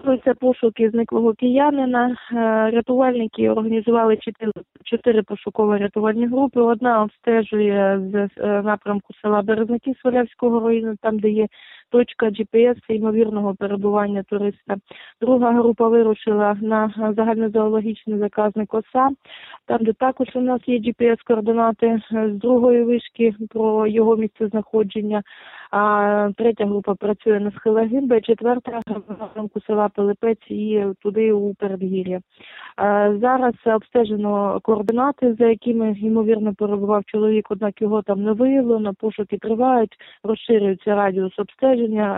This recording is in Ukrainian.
Продовжуються пошуки зниклого киянина. Рятувальники організували 4 пошуково-рятувальні групи. Одна обстежує з напрямку села Березники Свалявського району, там, де є точка GPS ймовірного перебування туриста. Друга група вирушила на загальнозоологічний заказник ОСА, там, де також у нас є GPS-координати з другої вишки про його місцезнаходження. А третя група працює на схилах Гимби, четверта на напрямку села Пилипець і туди у передгір'я. Зараз обстежено координати, за якими, ймовірно, перебував чоловік, однак його там не виявлено, пошуки тривають, розширюється радіус обстеження.